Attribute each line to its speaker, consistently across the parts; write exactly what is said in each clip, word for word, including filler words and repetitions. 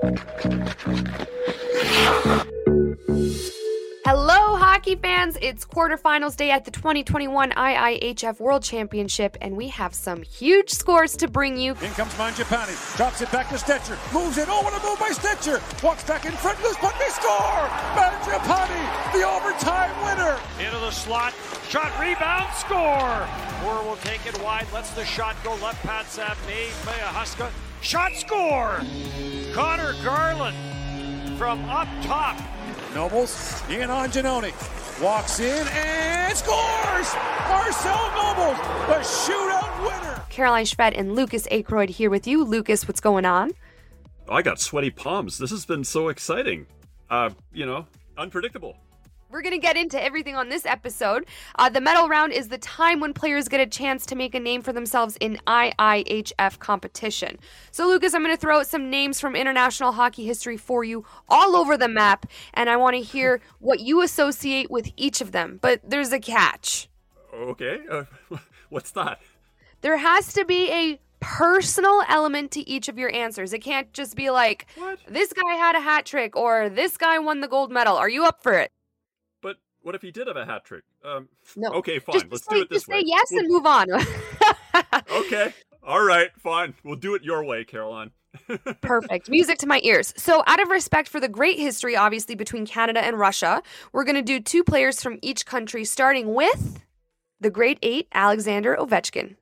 Speaker 1: Hello, hockey fans. It's quarterfinals day at the twenty twenty-one I I H F World Championship, and we have some huge scores to bring you.
Speaker 2: In comes Mangiapane, drops it back to Stetcher, moves it, oh, what a move by Stetcher, walks back in front, loose puck, they score! Mangiapane, the overtime winner!
Speaker 3: Into the slot, shot, rebound, score! Moore will take it wide, lets the shot go, left pad save, May, Maya Huska, shot, score! Connor Garland from up top.
Speaker 2: Nobles in on Giannone. Walks in and scores! Marcel Nobles, the shootout winner!
Speaker 1: Caroline Shved and Lucas Aykroyd here with you. Lucas, what's going on?
Speaker 4: I got sweaty palms. This has been so exciting. Uh, you know, unpredictable.
Speaker 1: We're going to get into everything on this episode. Uh, the medal round is the time when players get a chance to make a name for themselves in I I H F competition. So, Lucas, I'm going to throw out some names from international hockey history for you all over the map, and I want to hear what you associate with each of them. But there's a catch.
Speaker 4: Okay. Uh, what's that?
Speaker 1: There has to be a personal element to each of your answers. It can't just be like,
Speaker 4: what?
Speaker 1: This guy had a hat trick, or this guy won the gold medal. Are you up for it?
Speaker 4: But what if he did have a hat trick? Um,
Speaker 1: no.
Speaker 4: Okay, fine.
Speaker 1: Just
Speaker 4: Let's
Speaker 1: say,
Speaker 4: do it this
Speaker 1: just
Speaker 4: way.
Speaker 1: Say yes
Speaker 4: we'll...
Speaker 1: and move on.
Speaker 4: Okay. All right, fine. We'll do it your way, Caroline.
Speaker 1: Perfect. Music to my ears. So out of respect for the great history, obviously, between Canada and Russia, we're going to do two players from each country, starting with the great eight, Alexander Ovechkin.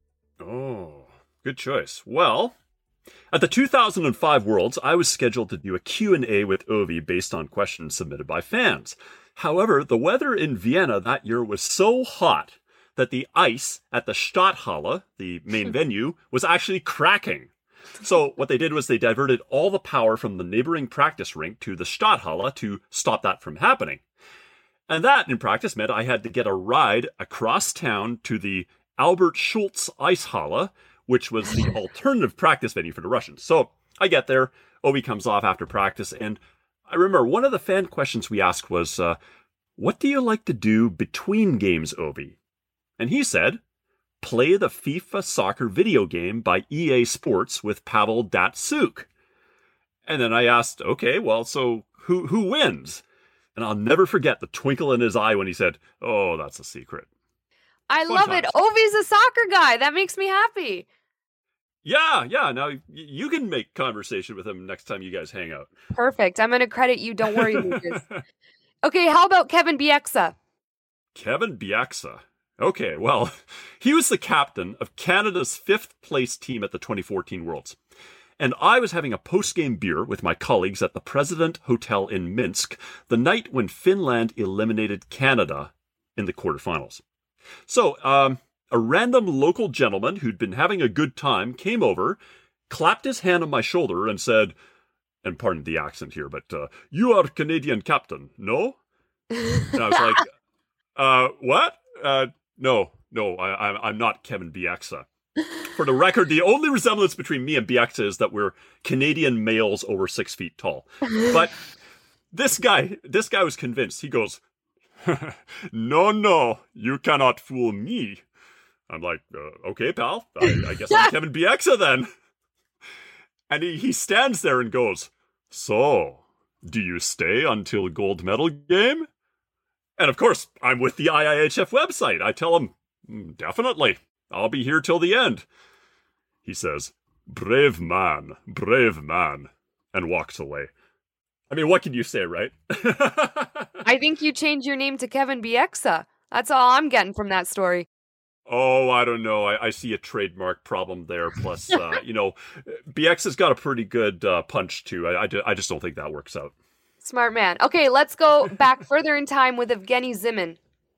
Speaker 4: Oh, good choice. Well, at the two thousand five Worlds, I was scheduled to do a Q and A with Ovi based on questions submitted by fans. However, the weather in Vienna that year was so hot that the ice at the Stadthalle, the main venue, was actually cracking. So what they did was they diverted all the power from the neighboring practice rink to the Stadthalle to stop that from happening. And that, in practice, meant I had to get a ride across town to the Albert Schultz Eishalle, which was the alternative practice venue for the Russians. So I get there, Ovi comes off after practice, and I remember one of the fan questions we asked was, uh, what do you like to do between games, Ovi? And he said, play the FIFA soccer video game by E A Sports with Pavel Datsyuk. And then I asked, okay, well, so who who wins? And I'll never forget the twinkle in his eye when he said, oh, that's a secret.
Speaker 1: I
Speaker 4: Fun
Speaker 1: love
Speaker 4: times.
Speaker 1: it. Ovi's a soccer guy. That makes me happy.
Speaker 4: Yeah, yeah. Now, you can make conversation with him next time you guys hang out.
Speaker 1: Perfect. I'm going to credit you. Don't worry, Lucas. Okay, how about Kevin Bieksa?
Speaker 4: Kevin Bieksa. Okay, well, he was the captain of Canada's fifth place team at the twenty fourteen Worlds. And I was having a post-game beer with my colleagues at the President Hotel in Minsk the night when Finland eliminated Canada in the quarterfinals. So, um, a random local gentleman who'd been having a good time came over, clapped his hand on my shoulder and said, and pardon the accent here, but, uh, you are Canadian captain, no? And I was like, uh, what? Uh, no, no, I, I'm not Kevin Bieksa. For the record, the only resemblance between me and Bieksa is that we're Canadian males over six feet tall. But this guy, this guy was convinced. He goes, no, no, you cannot fool me. I'm like, uh, okay, pal, I, I guess I'm Kevin Bieksa then. And he, he stands there and goes, so, do you stay until gold medal game? And of course, I'm with the I I H F website. I tell him, mm, definitely, I'll be here till the end. He says, brave man, brave man, and walks away. I mean, what can you say, right?
Speaker 1: I think you changed your name to Kevin Bieksa. That's all I'm getting from that story.
Speaker 4: Oh, I don't know. I, I see a trademark problem there. Plus, uh, you know, Bieksa's got a pretty good uh, punch, too. I, I, I just don't think that works out.
Speaker 1: Smart man. Okay, let's go back further in time with Evgeny Zimin.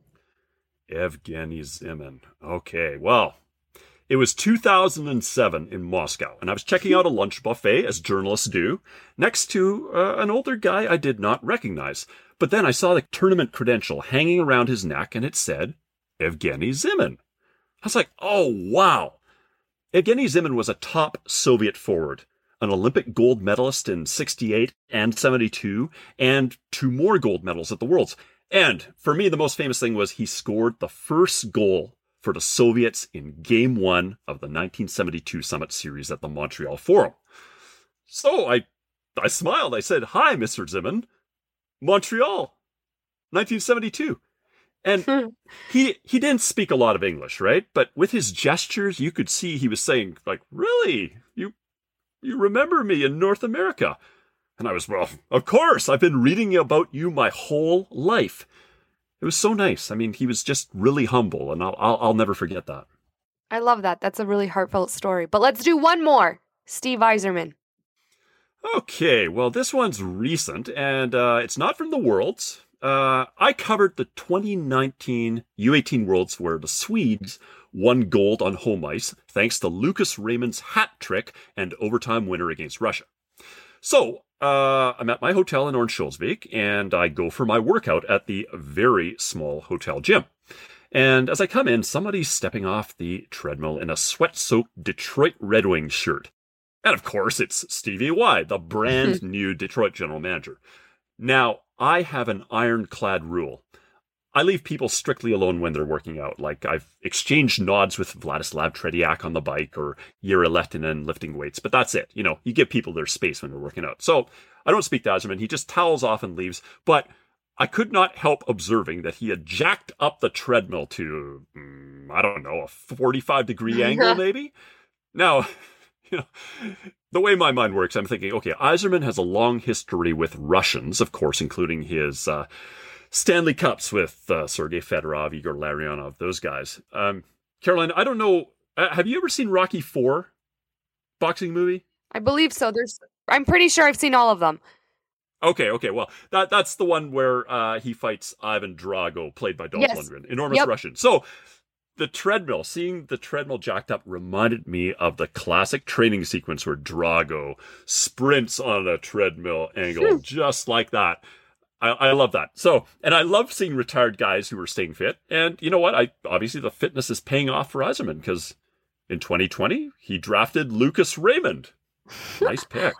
Speaker 4: Evgeny Zimin. Okay, well, it was two thousand seven in Moscow, and I was checking out a lunch buffet, as journalists do, next to uh, an older guy I did not recognize. But then I saw the tournament credential hanging around his neck, and it said, Evgeny Zimin. I was like, oh, wow. Evgeny Zimin was a top Soviet forward, an Olympic gold medalist in sixty-eight and seventy-two, and two more gold medals at the Worlds. And for me, the most famous thing was he scored the first goal for the Soviets in Game one of the nineteen seventy-two Summit Series at the Montreal Forum. So I I smiled. I said, "Hi, Mister Zimmern. Montreal, nineteen seventy-two." And he he didn't speak a lot of English, right? But with his gestures, you could see he was saying, like, "Really? You you remember me in North America?" And I was, "Well, of course. I've been reading about you my whole life." It was so nice. I mean, he was just really humble, and I'll I'll, I'll never forget that.
Speaker 1: I love that. That's a really heartfelt story. But let's do one more. Steve Yzerman.
Speaker 4: Okay, well, this one's recent, and uh, it's not from the Worlds. Uh, I covered the twenty nineteen U eighteen Worlds where the Swedes won gold on home ice thanks to Lucas Raymond's hat trick and overtime winner against Russia. So, uh, I'm at my hotel in Örnsköldsvik, and I go for my workout at the very small hotel gym. And as I come in, somebody's stepping off the treadmill in a sweat-soaked Detroit Red Wings shirt. And of course, it's Stevie Y, the brand new Detroit general manager. Now, I have an ironclad rule. I leave people strictly alone when they're working out. Like, I've exchanged nods with Vladislav Tretiak on the bike or Jere Lehtinen lifting weights, but that's it. You know, you give people their space when they're working out. So I don't speak to Yzerman. He just towels off and leaves. But I could not help observing that he had jacked up the treadmill to, mm, I don't know, a forty-five degree angle maybe. Now, you know, the way my mind works, I'm thinking, okay, Yzerman has a long history with Russians, of course, including his uh, Stanley Cups with uh, Sergei Fedorov, Igor Larionov, those guys. Um, Caroline, I don't know, uh, have you ever seen Rocky four boxing movie?
Speaker 1: I believe so. There's, I'm pretty sure I've seen all of them.
Speaker 4: Okay, okay, well, that that's the one where uh, he fights Ivan Drago, played by Dolph
Speaker 1: Yes.
Speaker 4: Lundgren, enormous
Speaker 1: Yep.
Speaker 4: Russian. So, the treadmill, seeing the treadmill jacked up reminded me of the classic training sequence where Drago sprints on a treadmill angle, just like that. I, I love that. So, and I love seeing retired guys who are staying fit. And you know what? I obviously the fitness is paying off for Yzerman because in twenty twenty, he drafted Lucas Raymond. Nice pick.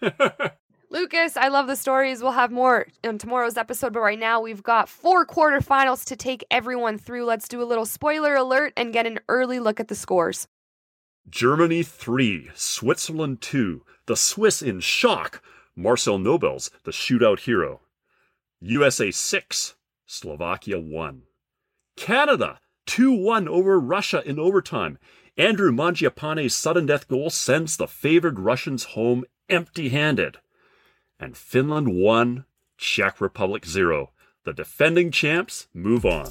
Speaker 1: Lucas, I love the stories. We'll have more in tomorrow's episode, but right now we've got four quarterfinals to take everyone through. Let's do a little spoiler alert and get an early look at the scores.
Speaker 4: Germany three, Switzerland two, the Swiss in shock, Marcel Nobels, the shootout hero. U S A six, Slovakia one. Canada two one over Russia in overtime. Andrew Mangiapane's sudden death goal sends the favored Russians home empty-handed. And Finland one, Czech Republic zero. The defending champs move on.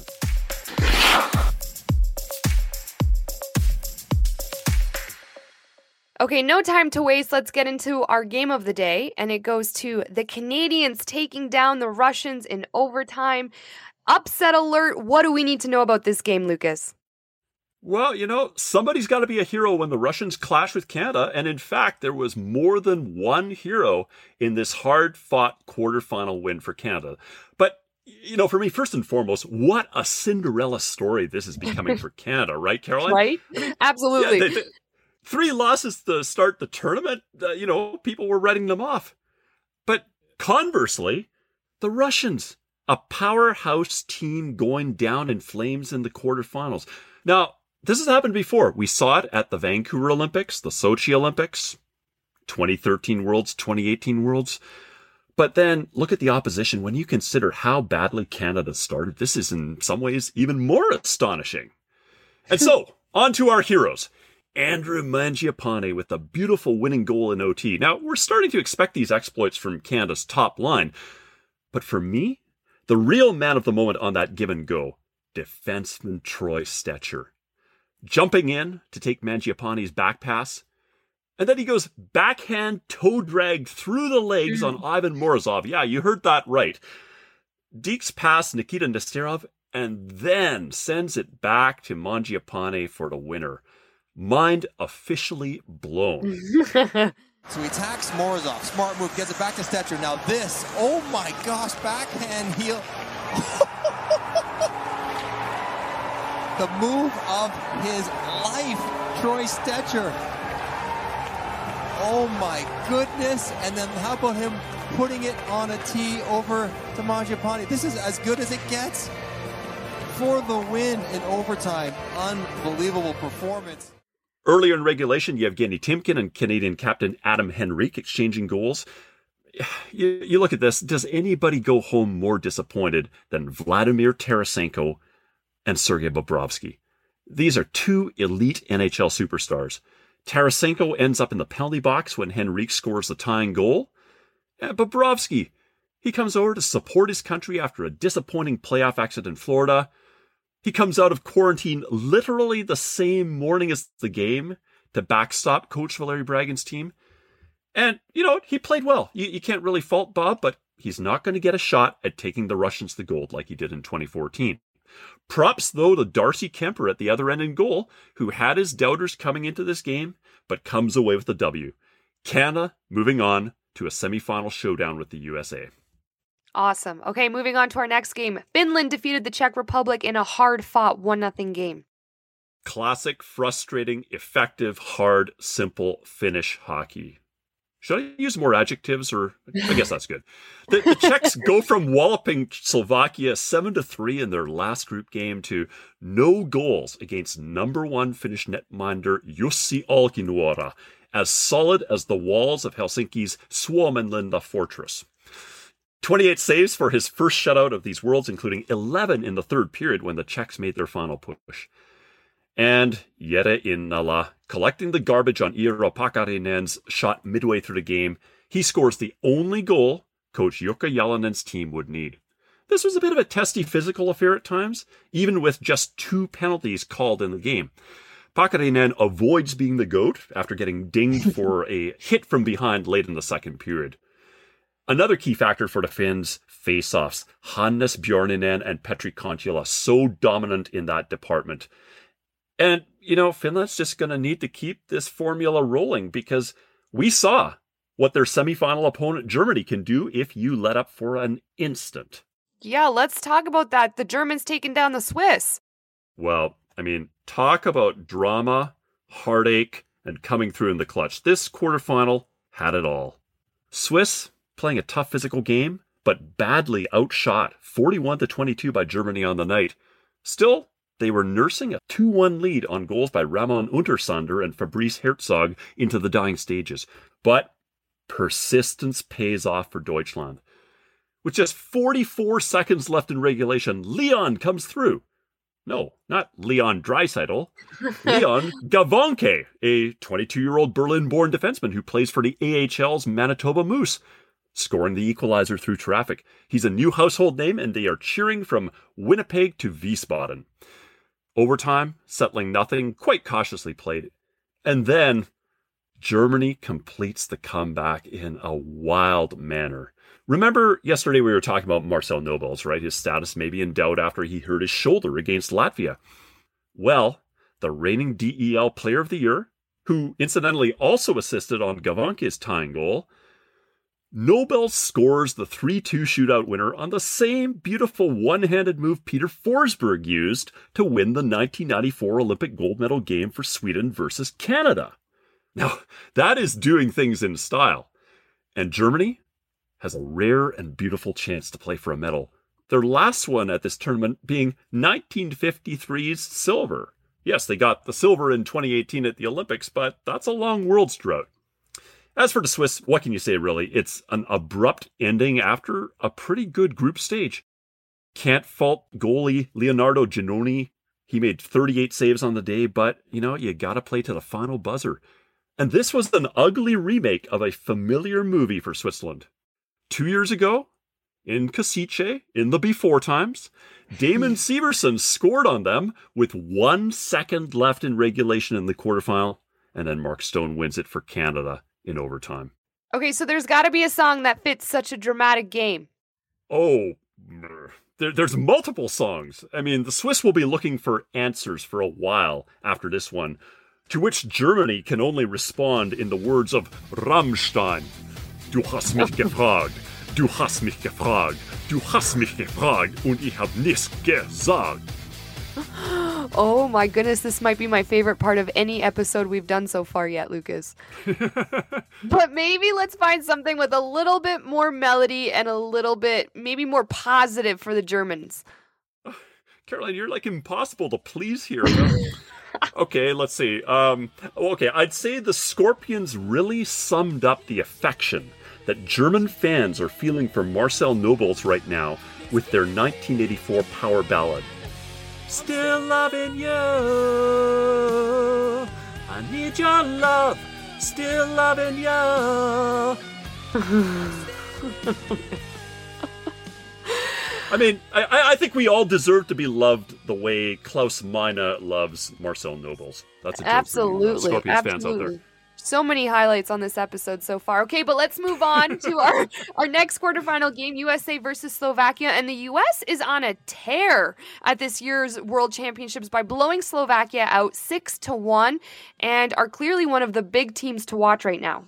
Speaker 1: Okay, no time to waste. Let's get into our game of the day, and it goes to the Canadians taking down the Russians in overtime. Upset alert. What do we need to know about this game, Lucas?
Speaker 4: Well, you know, somebody's got to be a hero when the Russians clash with Canada, and in fact, there was more than one hero in this hard-fought quarterfinal win for Canada. But, you know, for me, first and foremost, what a Cinderella story this is becoming for Canada, right, Caroline?
Speaker 1: Right? Absolutely.
Speaker 4: Yeah, they, they, three losses to start the tournament, uh, you know, people were writing them off. But conversely, the Russians, a powerhouse team going down in flames in the quarterfinals. Now, this has happened before. We saw it at the Vancouver Olympics, the Sochi Olympics, twenty thirteen Worlds, twenty eighteen Worlds. But then look at the opposition. When you consider how badly Canada started, this is in some ways even more astonishing. And so, on to our heroes. Andrew Mangiapane with a beautiful winning goal in O T. Now, we're starting to expect these exploits from Canada's top line. But for me, the real man of the moment on that give and go, defenseman Troy Stecher. Jumping in to take Mangiapane's back pass, and then he goes backhand toe drag through the legs on Ivan Morozov. Yeah, you heard that right. Dekes past Nikita Nesterov, and then sends it back to Mangiapane for the winner. Mind officially blown.
Speaker 5: So he attacks Morozov. Smart move. Gets it back to Stecher. Now this. Oh my gosh. Backhand heel. The move of his life. Troy Stecher. Oh my goodness. And then how about him putting it on a tee over to Mangiapane? This is as good as it gets for the win in overtime. Unbelievable performance.
Speaker 4: Earlier in regulation, Yevgeny Timkin and Canadian captain Adam Henrique exchanging goals. you, you look at this, does anybody go home more disappointed than Vladimir Tarasenko and Sergei Bobrovsky? These are two elite N H L superstars. Tarasenko ends up in the penalty box when Henrique scores the tying goal. And Bobrovsky, he comes over to support his country after a disappointing playoff exit in Florida. He comes out of quarantine literally the same morning as the game to backstop Coach Valeri Bragan's team. And, you know, he played well. You, you can't really fault Bob, but he's not going to get a shot at taking the Russians to gold like he did in twenty fourteen. Props, though, to Darcy Kemper at the other end in goal, who had his doubters coming into this game, but comes away with the W. Canada moving on to a semifinal showdown with the U S A.
Speaker 1: Awesome. Okay, moving on to our next game. Finland defeated the Czech Republic in a hard-fought one nothing game.
Speaker 4: Classic, frustrating, effective, hard, simple Finnish hockey. Should I use more adjectives, or I guess that's good. The, the Czechs go from walloping Slovakia seven to three in their last group game to no goals against number one Finnish netminder Jussi Alkinuora, as solid as the walls of Helsinki's Suomenlinna fortress. twenty-eight saves for his first shutout of these Worlds, including eleven in the third period when the Czechs made their final push. And Jere Innala, collecting the garbage on Iiro Pakarinen's shot midway through the game, he scores the only goal Coach Jukka Jalanen's team would need. This was a bit of a testy physical affair at times, even with just two penalties called in the game. Pakarinen avoids being the GOAT after getting dinged for a hit from behind late in the second period. Another key factor for the Finns, face-offs. Hannes Björninen and Petri Kontiola, so dominant in that department. And, you know, Finland's just going to need to keep this formula rolling, because we saw what their semifinal opponent Germany can do if you let up for an instant.
Speaker 1: Yeah, let's talk about that. The Germans taking down the Swiss.
Speaker 4: Well, I mean, talk about drama, heartache, and coming through in the clutch. This quarterfinal had it all. Swiss playing a tough physical game, but badly outshot forty-one to twenty-two by Germany on the night. Still, they were nursing a two one lead on goals by Ramon Untersander and Fabrice Herzog into the dying stages. But persistence pays off for Deutschland. With just forty-four seconds left in regulation, Leon comes through. No, not Leon Draisaitl. Leon Gawanke, a twenty-two-year-old Berlin-born defenseman who plays for the A H L's Manitoba Moose, scoring the equalizer through traffic. He's a new household name, and they are cheering from Winnipeg to Wiesbaden. Overtime, settling nothing, quite cautiously played. And then Germany completes the comeback in a wild manner. Remember yesterday we were talking about Marcel Nobels, right? His status may be in doubt after he hurt his shoulder against Latvia. Well, the reigning D E L Player of the Year, who incidentally also assisted on Gawanke's tying goal, Nobel scores the three two shootout winner on the same beautiful one-handed move Peter Forsberg used to win the nineteen ninety-four Olympic gold medal game for Sweden versus Canada. Now, that is doing things in style. And Germany has a rare and beautiful chance to play for a medal. Their last one at this tournament being nineteen fifty-three's silver. Yes, they got the silver in twenty eighteen at the Olympics, but that's a long Worlds drought. As for the Swiss, what can you say, really? It's an abrupt ending after a pretty good group stage. Can't fault goalie Leonardo Giannoni. He made thirty-eight saves on the day, but, you know, you gotta play to the final buzzer. And this was an ugly remake of a familiar movie for Switzerland. Two years ago, in Kosice, in the before times, Damon Severson scored on them with one second left in regulation in the quarterfinal, and then Mark Stone wins it for Canada in overtime.
Speaker 1: Okay, so there's got to be a song that fits such a dramatic game.
Speaker 4: Oh, there, there's multiple songs. I mean, the Swiss will be looking for answers for a while after this one, to which Germany can only respond in the words of Rammstein. Du hast mich gefragt, du hast mich gefragt, du hast mich gefragt und ich hab nichts gesagt.
Speaker 1: Oh my goodness, this might be my favorite part of any episode we've done so far yet, Lucas. But maybe let's find something with a little bit more melody and a little bit, maybe more positive for the Germans.
Speaker 4: Caroline, you're like impossible to please here. Okay, let's see. Um, okay, I'd say the Scorpions really summed up the affection that German fans are feeling for Marcel Nobles right now with their nineteen eighty-four power ballad. Still loving you, I need your love, still loving you. I mean, I, I think we all deserve to be loved the way Klaus Meine loves Marcel Nobles. That's a joke
Speaker 1: Absolutely.
Speaker 4: for you, uh, Scorpions
Speaker 1: Absolutely.
Speaker 4: fans out there.
Speaker 1: So many highlights on this episode so far. Okay, but let's move on to our, our next quarterfinal game, U S A versus Slovakia. And the U S is on a tear at this year's World Championships by blowing Slovakia out six to one and are clearly one of the big teams to watch right now.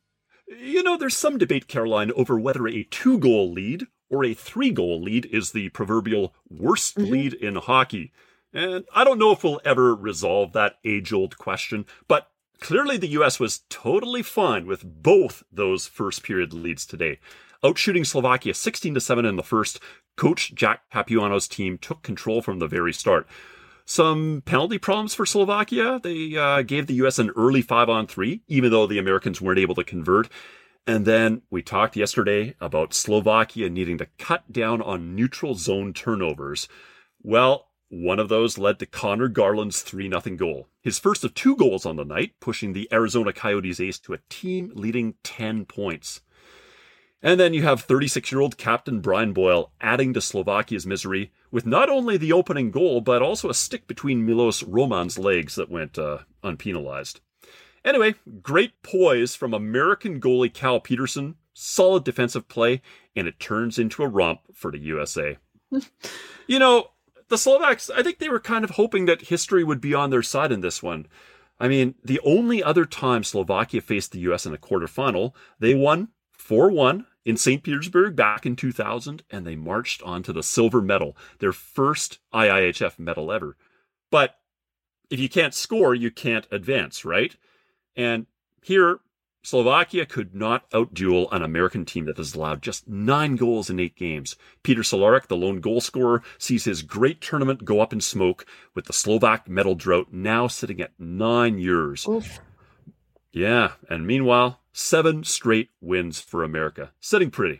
Speaker 4: You know, there's some debate, Caroline, over whether a two-goal lead or a three-goal lead is the proverbial worst mm-hmm. lead in hockey. And I don't know if we'll ever resolve that age-old question, but clearly the U S was totally fine with both those first-period leads today. Outshooting Slovakia sixteen to seven in the first, coach Jack Capuano's team took control from the very start. Some penalty problems for Slovakia. They uh, gave the U S an early five-on-three, even though the Americans weren't able to convert. And then we talked yesterday about Slovakia needing to cut down on neutral zone turnovers. Well, one of those led to Connor Garland's three nothing goal. His first of two goals on the night, pushing the Arizona Coyotes ace to a team-leading ten points. And then you have thirty-six-year-old captain Brian Boyle adding to Slovakia's misery with not only the opening goal, but also a stick between Milos Roman's legs that went uh, unpenalized. Anyway, great poise from American goalie Cal Peterson, solid defensive play, and it turns into a romp for the U S A. You know, the Slovaks, I think they were kind of hoping that history would be on their side in this one. I mean, the only other time Slovakia faced the U S in a quarterfinal, they won four one in Saint Petersburg back in two thousand, and they marched on to the silver medal, their first I I H F medal ever. But if you can't score, you can't advance, right? And here, Slovakia could not outduel an American team that has allowed just nine goals in eight games. Peter Cehlarik, the lone goal scorer, sees his great tournament go up in smoke, with the Slovak medal drought now sitting at nine years. Oof. Yeah, and meanwhile, seven straight wins for America. Sitting pretty.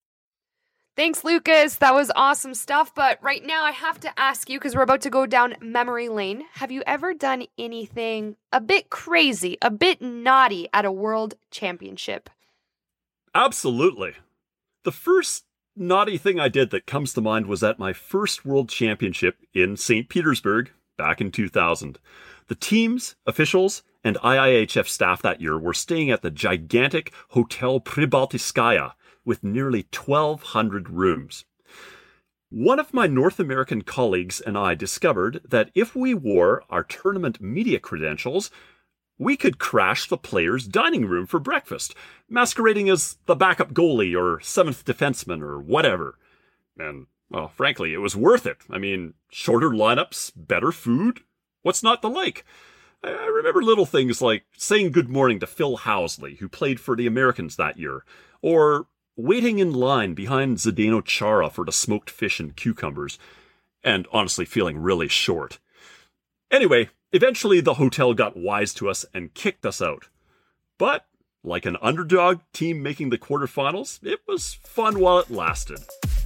Speaker 1: Thanks, Lucas. That was awesome stuff. But right now I have to ask you, because we're about to go down memory lane, have you ever done anything a bit crazy, a bit naughty at a world championship?
Speaker 4: Absolutely. The first naughty thing I did that comes to mind was at my first world championship in Saint Petersburg back in two thousand. The teams, officials, and I I H F staff that year were staying at the gigantic Hotel Pribaltiskaya, with nearly twelve hundred rooms. One of my North American colleagues and I discovered that if we wore our tournament media credentials, we could crash the players' dining room for breakfast, masquerading as the backup goalie or seventh defenseman or whatever. And, well, frankly, it was worth it. I mean, shorter lineups, better food. What's not to like? I remember little things like saying good morning to Phil Housley, who played for the Americans that year, or waiting in line behind Zdeno Chara for the smoked fish and cucumbers, and honestly feeling really short. Anyway, eventually the hotel got wise to us and kicked us out. But, like an underdog team making the quarterfinals, it was fun while it lasted.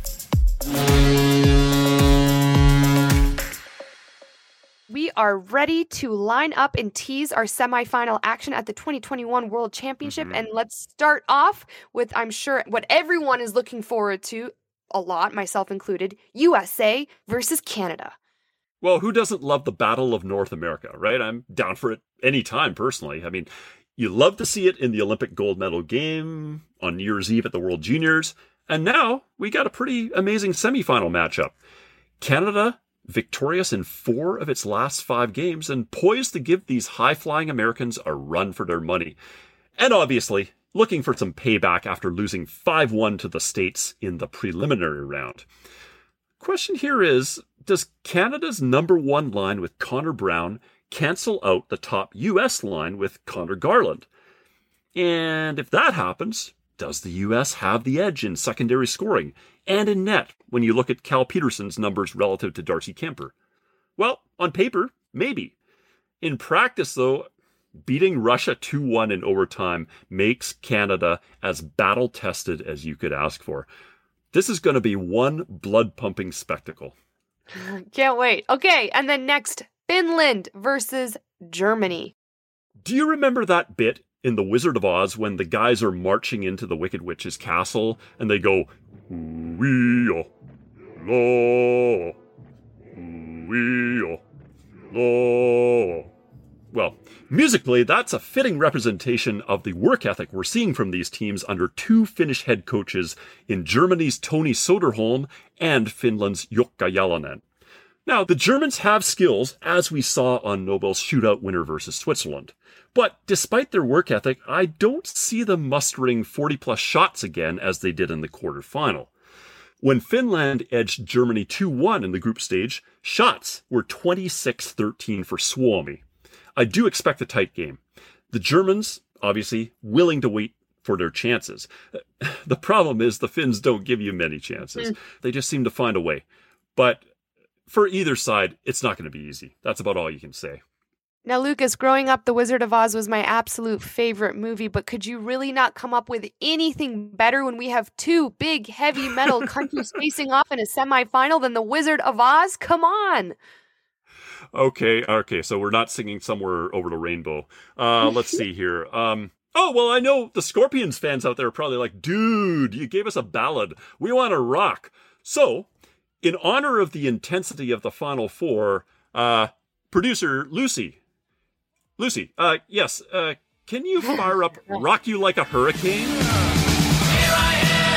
Speaker 1: We are ready to line up and tease our semifinal action at the twenty twenty-one World Championship. Mm-hmm. And let's start off with, I'm sure, what everyone is looking forward to a lot, myself included, U S A versus Canada.
Speaker 4: Well, who doesn't love the Battle of North America, right? I'm down for it anytime, personally. I mean, you love to see it in the Olympic gold medal game, on New Year's Eve at the World Juniors, and now we got a pretty amazing semifinal matchup. Canada victorious in four of its last five games and poised to give these high-flying Americans a run for their money. And obviously, looking for some payback after losing five one to the States in the preliminary round. Question here is, does Canada's number one line with Connor Brown cancel out the top U S line with Connor Garland? And if that happens, does the U S have the edge in secondary scoring and in net when you look at Cal Peterson's numbers relative to Darcy Kemper? Well, on paper, maybe. In practice, though, beating Russia two one in overtime makes Canada as battle-tested as you could ask for. This is going to be one blood-pumping spectacle.
Speaker 1: Can't wait. Okay, and then next, Finland versus Germany.
Speaker 4: Do you remember that bit in The Wizard of Oz when the guys are marching into the Wicked Witch's castle and they go, "Wee-oh, lo, wee-oh, lo." Well, musically, that's a fitting representation of the work ethic we're seeing from these teams under two Finnish head coaches in Germany's Toni Söderholm and Finland's Jukka Jalonen. Now, the Germans have skills, as we saw on Nobel's shootout winner versus Switzerland. But despite their work ethic, I don't see them mustering forty-plus shots again as they did in the quarterfinal. When Finland edged Germany two one in the group stage, shots were twenty-six thirteen for Suomi. I do expect a tight game. The Germans, obviously, willing to wait for their chances. The problem is the Finns don't give you many chances. Mm. They just seem to find a way. But for either side, it's not going to be easy. That's about all you can say.
Speaker 1: Now, Lucas, growing up, The Wizard of Oz was my absolute favorite movie, but could you really not come up with anything better when we have two big, heavy metal countries facing off in a semifinal than The Wizard of Oz? Come on!
Speaker 4: Okay, okay, so we're not singing Somewhere Over the Rainbow. Uh, let's see here. Um, oh, well, I know the Scorpions fans out there are probably like, dude, you gave us a ballad. We want to rock. So, in honor of the intensity of the Final Four, uh, producer Lucy, Lucy, uh, yes, uh, can you fire up Rock You Like a Hurricane? Here I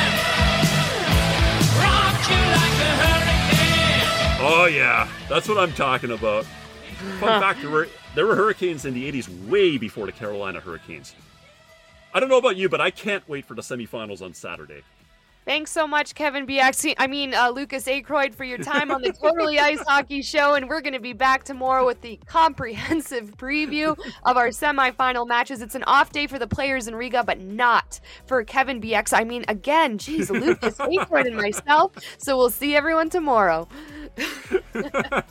Speaker 4: am, rock you like a hurricane. Oh yeah, that's what I'm talking about. Fun fact, there were, there were hurricanes in the eighties way before the Carolina Hurricanes. I don't know about you, but I can't wait for the semifinals on Saturday.
Speaker 1: Thanks so much, Kevin Bieksa. I mean, uh, Lucas Aykroyd, for your time on the Totally Ice Hockey Show. And we're going to be back tomorrow with the comprehensive preview of our semifinal matches. It's an off day for the players in Riga, but not for Kevin Bieksa. I mean, again, geez, Lucas Aykroyd and myself. So we'll see everyone tomorrow.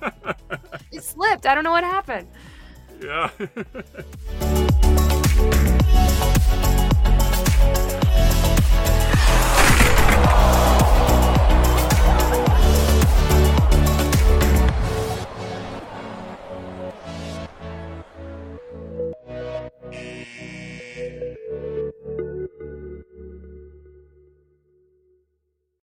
Speaker 1: It slipped. I don't know what happened.
Speaker 4: Yeah.